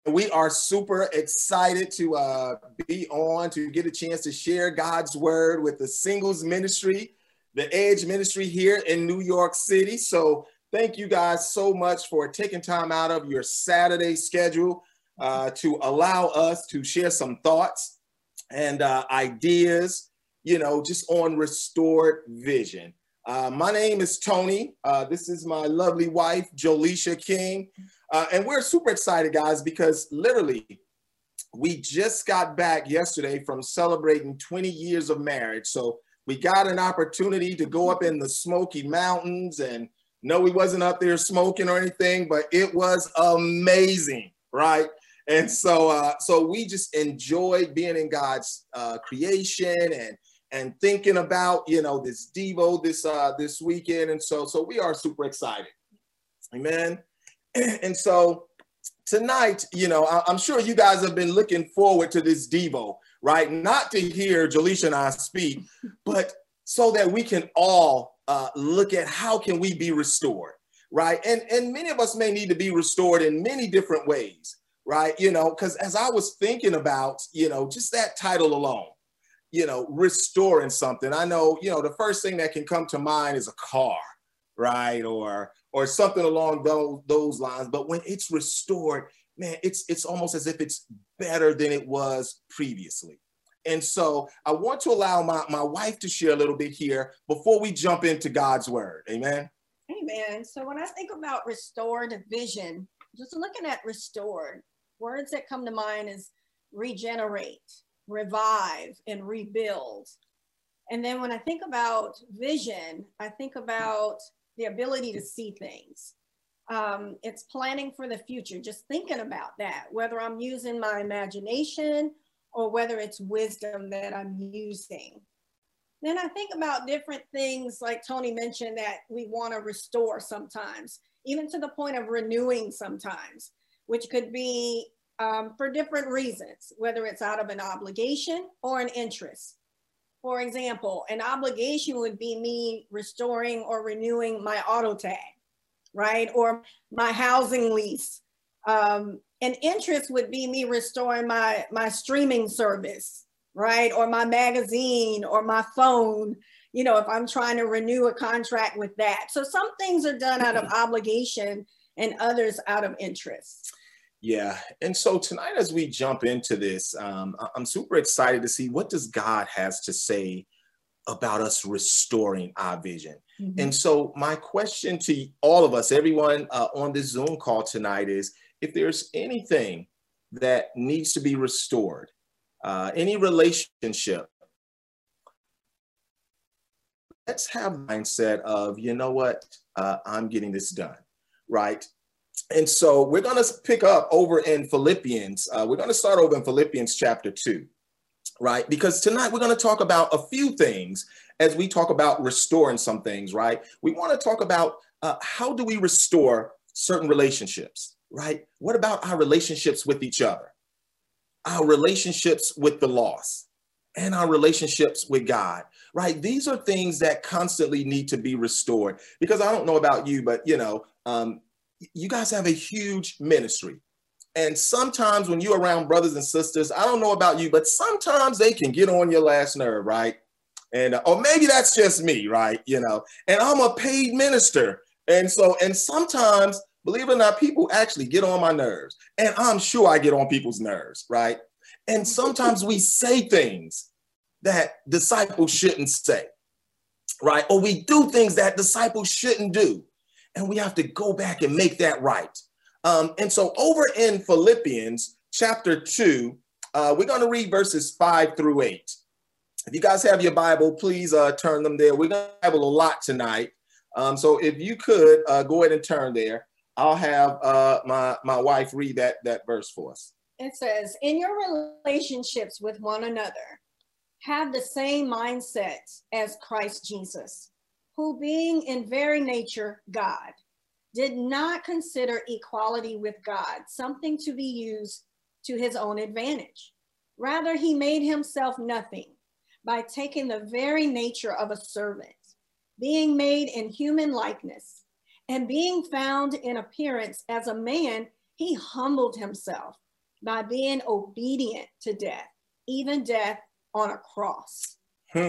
We are super excited to be on, to get a chance to share God's word with the singles ministry, the Edge ministry here in New York City. So thank you guys so much for taking time out of your Saturday schedule to allow us to share some thoughts and ideas, you know, just on restored vision. My name is Tony. This is my lovely wife, Jolisha King. And we're super excited, guys, because literally we just got back yesterday from celebrating 20 years of marriage. So we got an opportunity to go up in the Smoky Mountains, and no, we wasn't up there smoking or anything, but it was amazing, right? And so we just enjoyed being in God's creation and thinking about, you know, this Devo this weekend. And so we are super excited. Amen. And so tonight, you know, I'm sure you guys have been looking forward to this Devo, right? Not to hear Jolisha and I speak, but so that we can all look at how can we be restored, right? And many of us may need to be restored in many different ways, right? You know, because as I was thinking about, you know, just that title alone, you know, restoring something, I know, you know, the first thing that can come to mind is a car, right? Or something along those lines. But when it's restored, man, it's almost as if it's better than it was previously. And so I want to allow my wife to share a little bit here before we jump into God's word. Amen. Amen. So when I think about restored vision, just looking at restored, words that come to mind is regenerate, revive, and rebuild. And then when I think about vision, I think about the ability to see things. It's planning for the future, just thinking about that, whether I'm using my imagination or whether it's wisdom that I'm using. Then I think about different things like Tony mentioned that we want to restore sometimes, even to the point of renewing sometimes, which could be for different reasons, whether it's out of an obligation or an interest. For example, an obligation would be me restoring or renewing my auto tag, right? Or my housing lease. An interest would be me restoring my streaming service, right? Or my magazine or my phone, you know, if I'm trying to renew a contract with that. So some things are done out of obligation and others out of interest. Yeah. And so tonight, as we jump into this, I'm super excited to see what does God has to say about us restoring our vision. Mm-hmm. And so my question to all of us, everyone on this Zoom call tonight is, if there's anything that needs to be restored, any relationship, let's have a mindset of, you know what, I'm getting this done, right? And so we're going to pick up over in Philippians. We're going to start over in Philippians chapter 2, right? Because tonight we're going to talk about a few things as we talk about restoring some things, right? We want to talk about how do we restore certain relationships, right? What about our relationships with each other, our relationships with the lost, and our relationships with God, right? These are things that constantly need to be restored, because I don't know about you, but, you know, you guys have a huge ministry. And sometimes when you're around brothers and sisters, I don't know about you, but sometimes they can get on your last nerve, right? And, or maybe that's just me, right? You know, and I'm a paid minister. And sometimes, believe it or not, people actually get on my nerves. And I'm sure I get on people's nerves, right? And sometimes we say things that disciples shouldn't say, right? Or we do things that disciples shouldn't do. And we have to go back and make that right. And so over in Philippians chapter 2, we're going to read verses 5 through 8. If you guys have your Bible, please turn them there. We're going to have a lot tonight. So if you could go ahead and turn there, I'll have my wife read that verse for us. It says, in your relationships with one another, have the same mindset as Christ Jesus, who being in very nature God, did not consider equality with God something to be used to his own advantage. Rather, he made himself nothing by taking the very nature of a servant, being made in human likeness, and being found in appearance as a man, he humbled himself by being obedient to death, even death on a cross.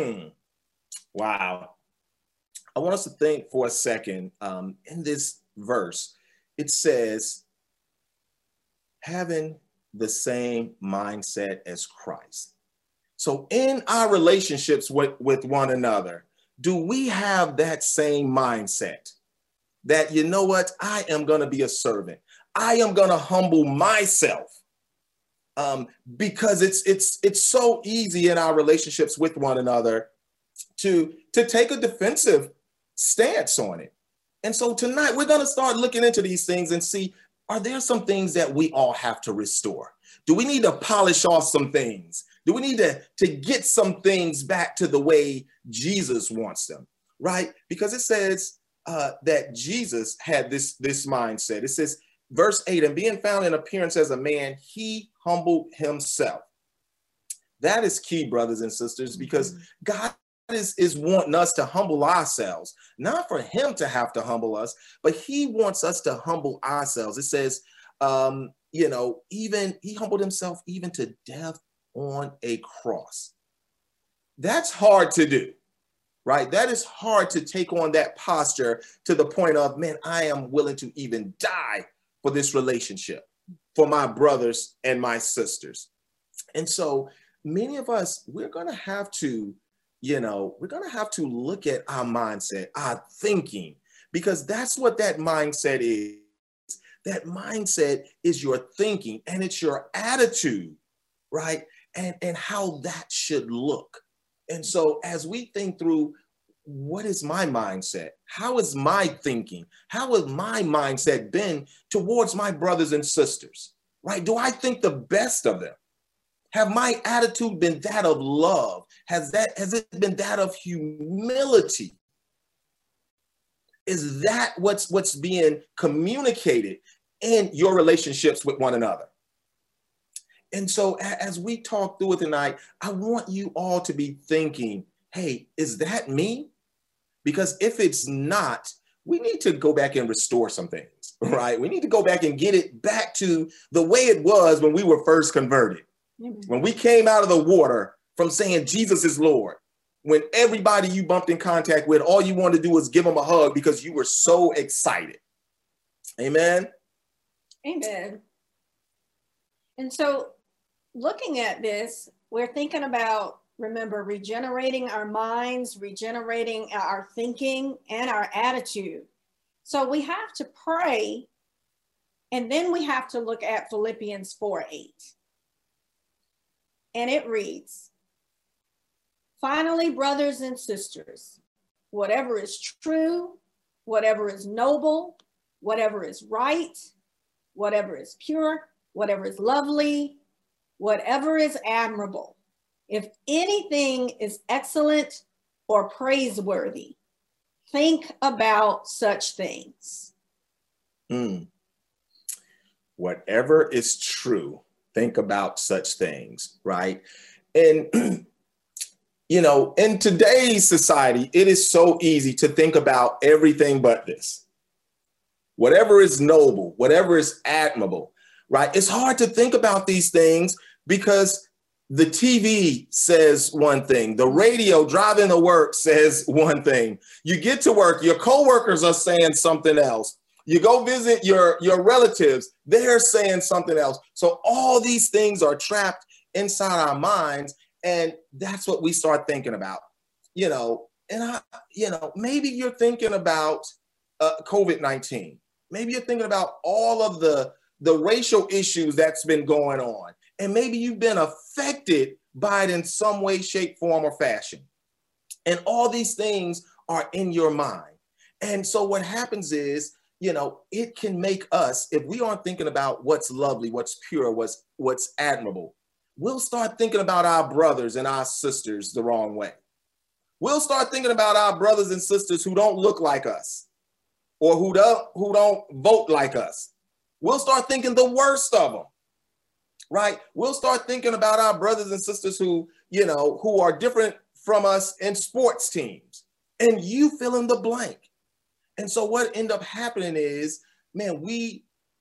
Wow. I want us to think for a second. In this verse, it says, having the same mindset as Christ. So in our relationships with one another, do we have that same mindset? That, you know what, I am going to be a servant. I am going to humble myself. Because it's so easy in our relationships with one another to take a defensive stance on it. And so tonight we're going to start looking into these things and see, are there some things that we all have to restore? Do we need to polish off some things? Do we need to get some things back to the way Jesus wants them, right? Because it says that Jesus had this mindset. It says, verse 8, and being found in appearance as a man, he humbled himself. That is key, brothers and sisters, because God is wanting us to humble ourselves, not for him to have to humble us, but he wants us to humble ourselves. It says, even he humbled himself even to death on a cross. That's hard to do, right? That is hard to take on that posture to the point of, man, I am willing to even die for this relationship, for my brothers and my sisters. And so many of us, we're going to have to look at our mindset, our thinking, because that's what that mindset is. That mindset is your thinking and it's your attitude, right? And how that should look. And so as we think through, what is my mindset? How is my thinking? How has my mindset been towards my brothers and sisters, right? Do I think the best of them? Have my attitude been that of love? Has it been that of humility? Is that what's being communicated in your relationships with one another? And so as we talk through it tonight, I want you all to be thinking, hey, is that me? Because if it's not, we need to go back and restore some things, right? We need to go back and get it back to the way it was when we were first converted. When we came out of the water from saying Jesus is Lord, when everybody you bumped in contact with, all you wanted to do was give them a hug because you were so excited. Amen. Amen. And so looking at this, we're thinking about, remember, regenerating our minds, regenerating our thinking and our attitude. So we have to pray, and then we have to look at Philippians 4:8. And it reads, finally, brothers and sisters, whatever is true, whatever is noble, whatever is right, whatever is pure, whatever is lovely, whatever is admirable, if anything is excellent or praiseworthy, think about such things. Whatever is true, think about such things, right? And, in today's society, it is so easy to think about everything but this. Whatever is noble, whatever is admirable, right? It's hard to think about these things because the TV says one thing, the radio driving to work says one thing. You get to work, your coworkers are saying something else. You go visit your relatives, they're saying something else. So all these things are trapped inside our minds, and that's what we start thinking about, maybe you're thinking about COVID-19. Maybe you're thinking about all of the racial issues that's been going on. And maybe you've been affected by it in some way, shape, form, or fashion. And all these things are in your mind. And so what happens is, it can make us, if we aren't thinking about what's lovely, what's pure, what's admirable, we'll start thinking about our brothers and our sisters the wrong way. We'll start thinking about our brothers and sisters who don't look like us or who don't vote like us. We'll start thinking the worst of them, right? We'll start thinking about our brothers and sisters who are different from us in sports teams, and you fill in the blank. And so what end up happening is, man, we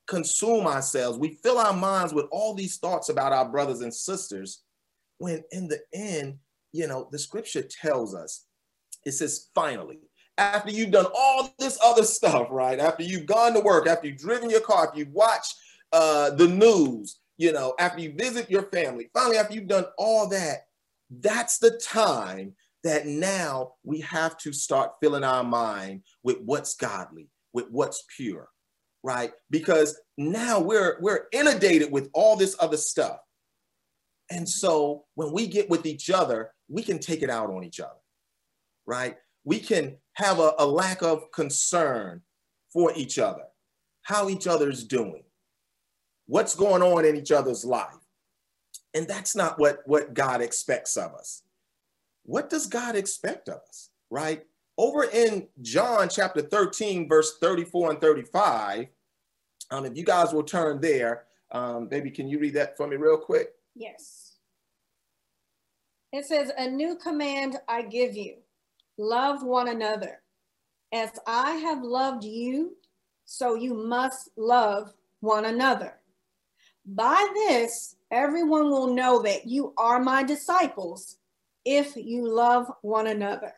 consume ourselves. We fill our minds with all these thoughts about our brothers and sisters, when in the end, you know, the scripture tells us, it says, finally, after you've done all this other stuff, right? After you've gone to work, after you've driven your car, after you've watched the news, you know, after you visit your family, finally, after you've done all that, that's the time that now we have to start filling our mind with what's godly, with what's pure, right? Because now we're inundated with all this other stuff. And so when we get with each other, we can take it out on each other, right? We can have a lack of concern for each other, how each other's doing, what's going on in each other's life. And that's not what God expects of us. What does God expect of us, right? Over in John chapter 13, verse 34 and 35, if you guys will turn there, baby, can you read that for me real quick? Yes. It says, a new command I give you, love one another. As I have loved you, so you must love one another. By this, everyone will know that you are my disciples if you love one another.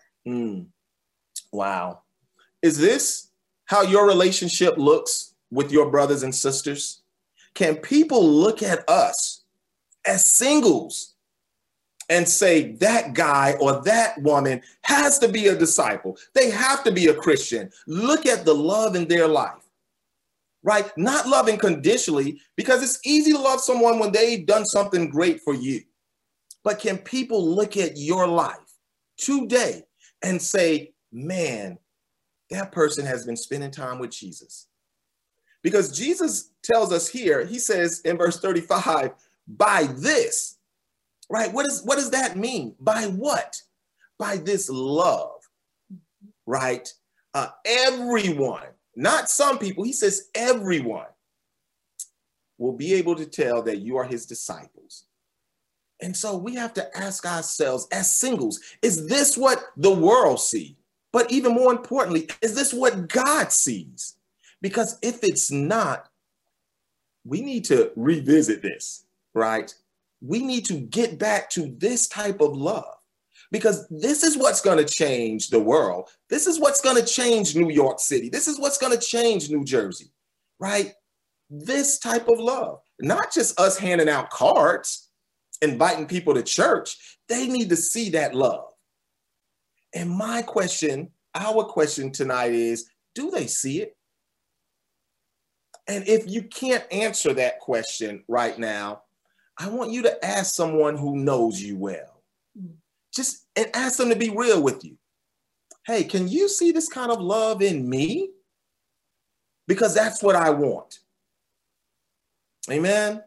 Wow. Is this how your relationship looks with your brothers and sisters? Can people look at us as singles and say that guy or that woman has to be a disciple? They have to be a Christian. Look at the love in their life, right? Not loving conditionally, because it's easy to love someone when they've done something great for you. But can people look at your life today and say, man, that person has been spending time with Jesus? Because Jesus tells us here, he says in verse 35, by this, right? What does that mean? By what? By this love, right? Everyone, not some people, he says everyone will be able to tell that you are his disciples. And so we have to ask ourselves as singles, is this what the world sees? But even more importantly, is this what God sees? Because if it's not, we need to revisit this, right? We need to get back to this type of love, because this is what's going to change the world. This is what's going to change New York City. This is what's going to change New Jersey, right? This type of love, not just us handing out cards, inviting people to church. They need to see that love. And my question, our question tonight is, do they see it? And if you can't answer that question right now, I want you to ask someone who knows you well. Just and ask them to be real with you. Hey, can you see this kind of love in me? Because that's what I want. Amen.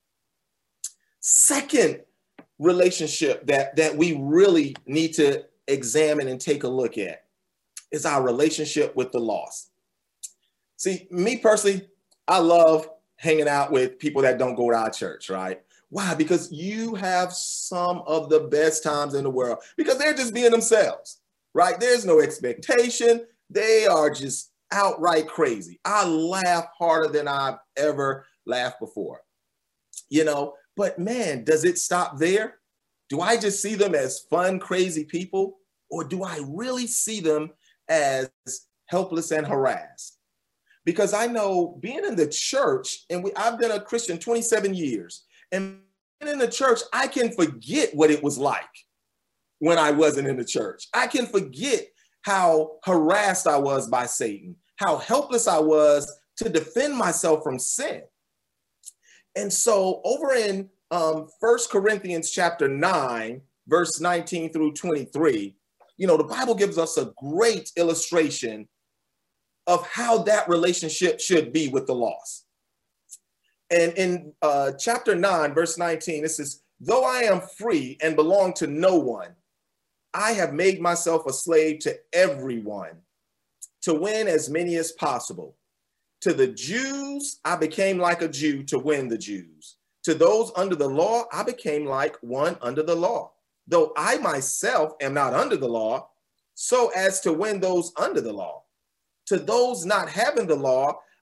Second relationship that we really need to examine and take a look at is our relationship with the lost. See, me personally, I love hanging out with people that don't go to our church, right? Why? Because you have some of the best times in the world, because they're just being themselves, right? There's no expectation. They are just outright crazy. I laugh harder than I've ever laughed before, you know. But man, does it stop there? Do I just see them as fun, crazy people? Or do I really see them as helpless and harassed? Because I know being in the church, and I've been a Christian 27 years, and being in the church, I can forget what it was like when I wasn't in the church. I can forget how harassed I was by Satan, how helpless I was to defend myself from sin. And so over in 1 Corinthians chapter 9, verse 19 through 23, you know, the Bible gives us a great illustration of how that relationship should be with the lost. And in chapter 9, verse 19, it says, though I am free and belong to no one, I have made myself a slave to everyone to win as many as possible. To the Jews, I became like a Jew to win the Jews. To those under the law, I became like one under the law, though I myself am not under the law, so as to win those under the law. To those not having the law,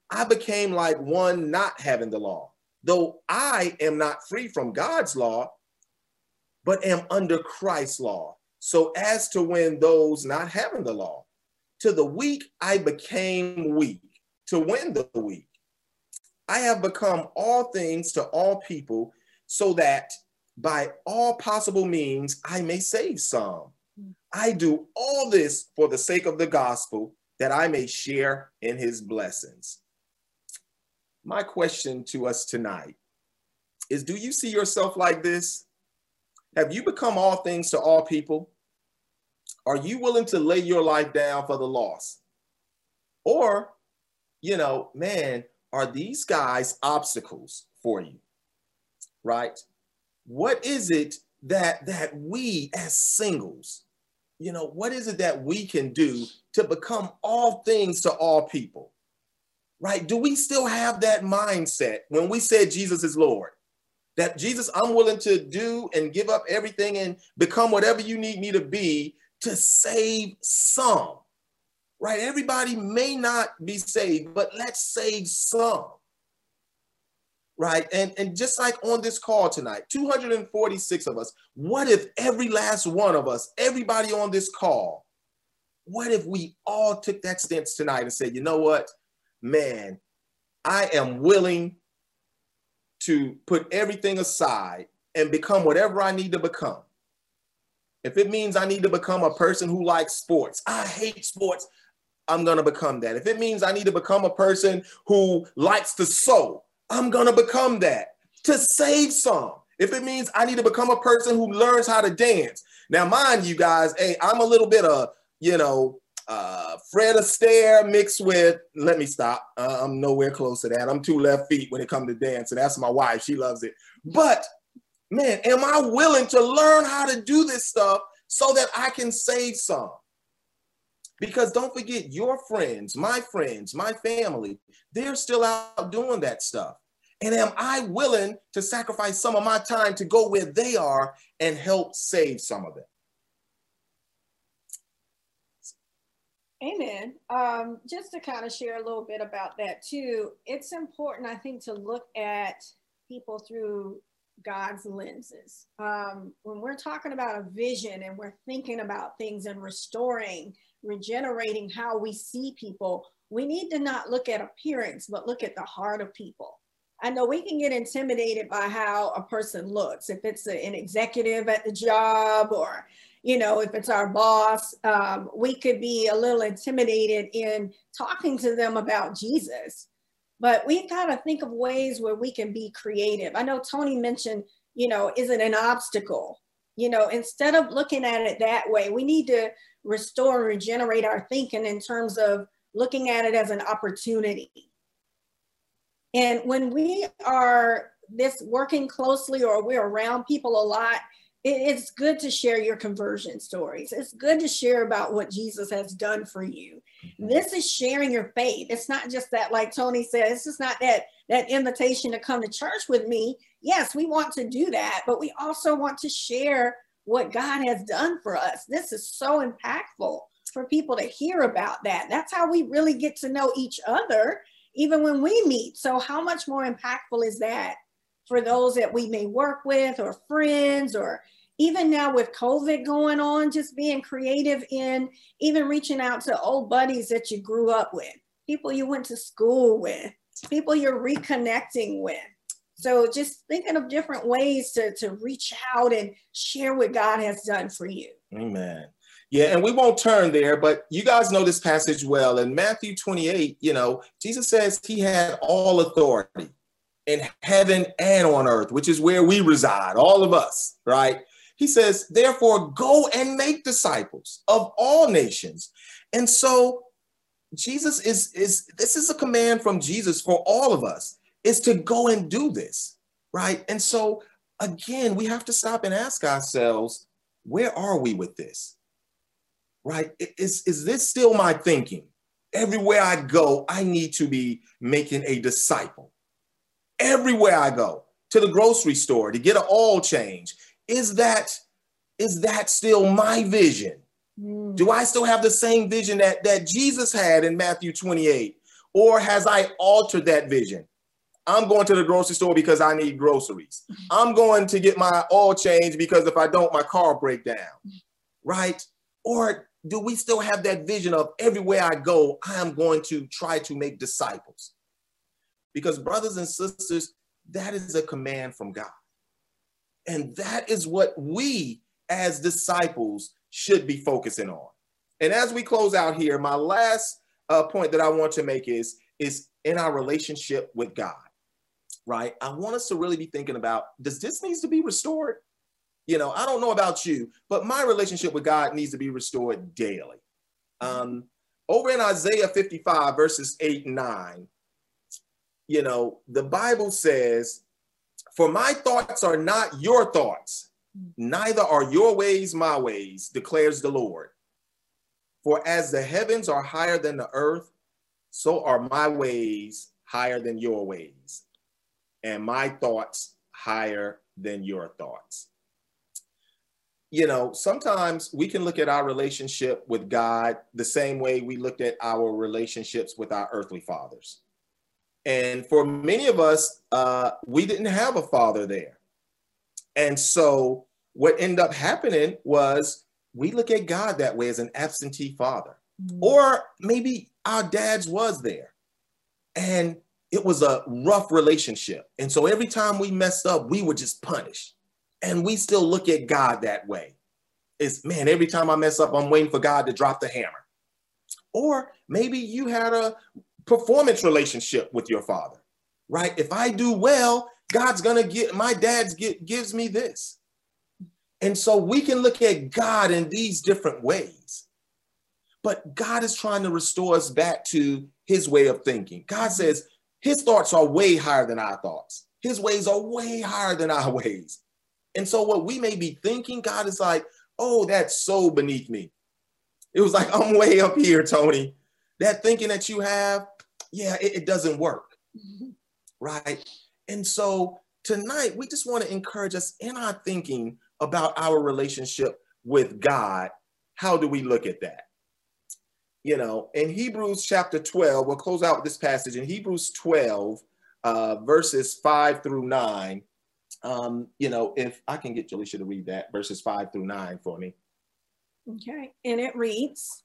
I became like one not having the law, though I am not free from God's law, but am under Christ's law. So as to win those not having the law, to the weak, I became weak to win the weak. I have become all things to all people so that by all possible means, I may save some. I do all this for the sake of the gospel, that I may share in his blessings. My question to us tonight is, do you see yourself like this? Have you become all things to all people? Are you willing to lay your life down for the lost? Or, man, are these guys obstacles for you, right? What is it that we as singles, what is it that we can do to become all things to all people, right? Do we still have that mindset when we said Jesus is Lord? That Jesus, I'm willing to do and give up everything and become whatever you need me to be to save some, right? Everybody may not be saved, but let's save some, right? And just like on this call tonight, 246 of us, what if every last one of us, everybody on this call, what if we all took that stance tonight and said, you know what, man, I am willing to put everything aside and become whatever I need to become. If it means I need to become a person who likes sports, I hate sports, I'm going to become that. If it means I need to become a person who likes to sew, I'm going to become that to save some. If it means I need to become a person who learns how to dance. Now, mind you guys, hey, I'm a little bit of, Fred Astaire mixed with, let me stop. I'm nowhere close to that. I'm 2 left feet when it comes to dance. And that's my wife. She loves it. But man, am I willing to learn how to do this stuff so that I can save some? Because don't forget, your friends, my family, they're still out doing that stuff. And am I willing to sacrifice some of my time to go where they are and help save some of them? Amen. Just to kind of share a little bit about that too, it's important, I think, to look at people through God's lenses. When we're talking about a vision and we're thinking about things and regenerating how we see people, we need to not look at appearance, but look at the heart of people. I know we can get intimidated by how a person looks. If it's an executive at the job, or, if it's our boss, we could be a little intimidated in talking to them about Jesus. But we've got to think of ways where we can be creative. I know Tony mentioned, is it an obstacle? Instead of looking at it that way, we need to restore and regenerate our thinking in terms of looking at it as an opportunity. And when we are working closely or we're around people a lot, it's good to share your conversion stories. It's good to share about what Jesus has done for you. This is sharing your faith. It's not just that, like Tony said, it's just not that invitation to come to church with me. Yes, we want to do that, but we also want to share what God has done for us. This is so impactful for people to hear about that. That's how we really get to know each other, even when we meet. So how much more impactful is that for those that we may work with, or friends, or even now with COVID going on, just being creative in even reaching out to old buddies that you grew up with, people you went to school with, people you're reconnecting with. So just thinking of different ways to reach out and share what God has done for you. Amen. Yeah, and we won't turn there, but you guys know this passage well. In Matthew 28, Jesus says he had all authority in heaven and on earth, which is where we reside, all of us, right? He says, therefore, go and make disciples of all nations. And so Jesus this is a command from Jesus for all of us, is to go and do this, right? And so again, we have to stop and ask ourselves, where are we with this, right? Is this still my thinking? Everywhere I go, I need to be making a disciple. Everywhere I go, to the grocery store to get an oil change, is that still my vision? Do I still have the same vision that Jesus had in Matthew 28? Or has I altered that vision? I'm going to the grocery store because I need groceries. I'm going to get my oil changed because if I don't, my car will break down, right? Or do we still have that vision of everywhere I go, I am going to try to make disciples? Because brothers and sisters, that is a command from God. And that is what we as disciples should be focusing on. And as we close out here, my last point that I want to make is in our relationship with God. Right? I want us to really be thinking about, does this need to be restored? You know, I don't know about you, but my relationship with God needs to be restored daily. Over in Isaiah 55, verses 8 and 9, you know, the Bible says, for my thoughts are not your thoughts, neither are your ways my ways, declares the Lord. For as the heavens are higher than the earth, so are my ways higher than your ways, and my thoughts higher than your thoughts. You know, sometimes we can look at our relationship with God the same way we looked at our relationships with our earthly fathers. And for many of us, we didn't have a father there. And so what ended up happening was we look at God that way, as an absentee father. Or maybe our dad's was there. And it was a rough relationship. And so every time we messed up, we were just punished. And we still look at God that way. It's, man, every time I mess up, I'm waiting for God to drop the hammer. Or maybe you had a performance relationship with your father, right? If I do well, God's going to get, my dad's gives me this. And so we can look at God in these different ways. But God is trying to restore us back to his way of thinking. God says, his thoughts are way higher than our thoughts. His ways are way higher than our ways. And so what we may be thinking, God is like, oh, that's so beneath me. It was like, I'm way up here, Tony. That thinking that you have, yeah, it doesn't work, right? And so tonight, we just want to encourage us in our thinking about our relationship with God. How do we look at that? You know, in Hebrews chapter 12, we'll close out with this passage in Hebrews 12, verses 5 through 9. You know, if I can get Jalisha to read that, verses 5 through 9 for me. Okay, and it reads,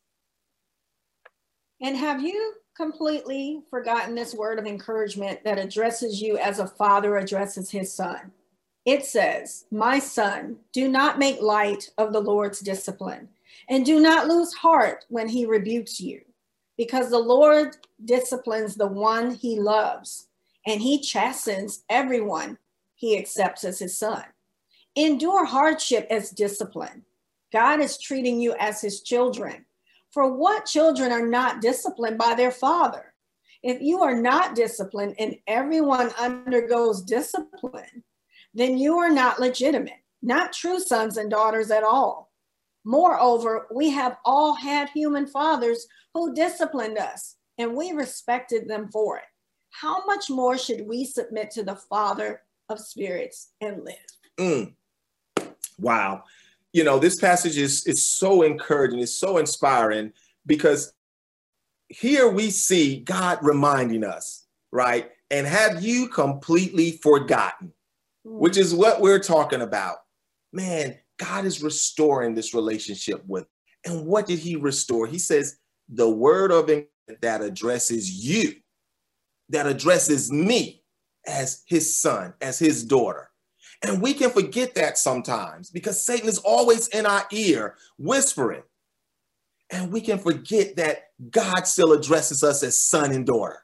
and have you completely forgotten this word of encouragement that addresses you as a father addresses his son? It says, my son, do not make light of the Lord's discipline, and do not lose heart when he rebukes you, because the Lord disciplines the one he loves, and he chastens everyone he accepts as his son. Endure hardship as discipline. God is treating you as his children. For what children are not disciplined by their father? If you are not disciplined and everyone undergoes discipline, then you are not legitimate, not true sons and daughters at all. Moreover, we have all had human fathers who disciplined us, and we respected them for it. How much more should we submit to the Father of spirits and live? Wow. You know, this passage is so encouraging, it's so inspiring, because here we see God reminding us, right? And have you completely forgotten, which is what we're talking about. Man, God is restoring this relationship with. And what did he restore? He says, the word of that addresses you, that addresses me as his son, as his daughter. And we can forget that sometimes because Satan is always in our ear whispering. And we can forget that God still addresses us as son and daughter.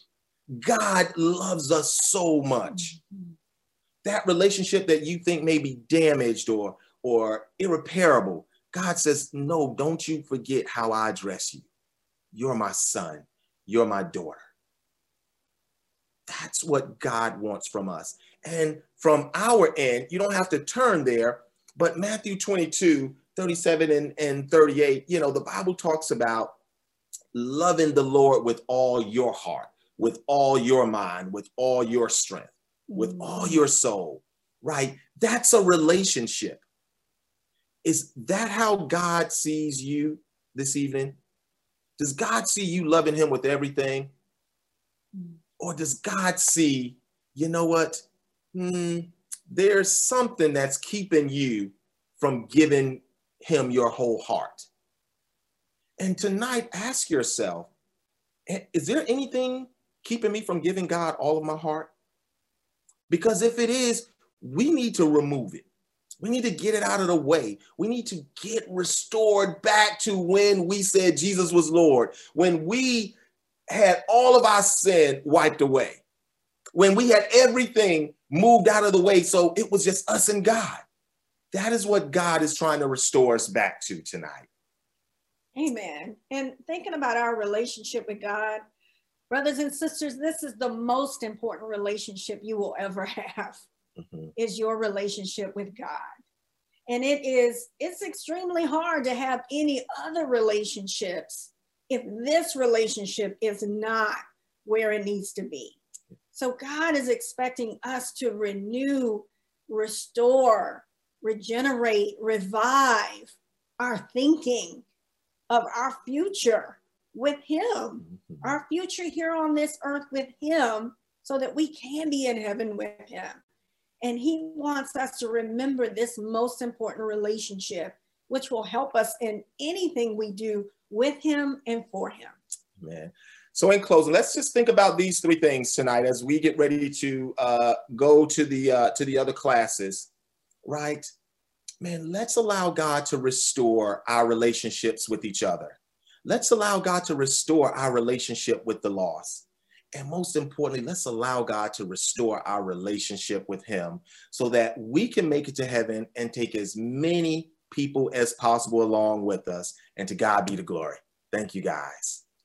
God loves us so much. That relationship that you think may be damaged or irreparable, God says, no, don't you forget how I address you. You're my son. You're my daughter. That's what God wants from us. And from our end, you don't have to turn there, but Matthew 22, 37 and 38, you know, the Bible talks about loving the Lord with all your heart, with all your mind, with all your strength, with all your soul, right? That's a relationship. Is that how God sees you this evening? Does God see you loving him with everything? Or does God see, you know what? There's something that's keeping you from giving him your whole heart. And tonight, ask yourself, is there anything keeping me from giving God all of my heart? Because if it is, we need to remove it. We need to get it out of the way. We need to get restored back to when we said Jesus was Lord, when we had all of our sin wiped away, when we had everything moved out of the way, so it was just us and God. That is what God is trying to restore us back to tonight. Amen. And thinking about our relationship with God, brothers and sisters, this is the most important relationship you will ever have, is your relationship with God. And it's extremely hard to have any other relationships if this relationship is not where it needs to be. So God is expecting us to renew, restore, regenerate, revive our thinking of our future with him, our future here on this earth with him, so that we can be in heaven with him. And he wants us to remember this most important relationship, which will help us in anything we do with him and for him. Man. So in closing, let's just think about these three things tonight as we get ready to go to the other classes, right? Man, let's allow God to restore our relationships with each other. Let's allow God to restore our relationship with the lost. And most importantly, let's allow God to restore our relationship with him so that we can make it to heaven and take as many people as possible along with us. And to God be the glory. Thank you, guys.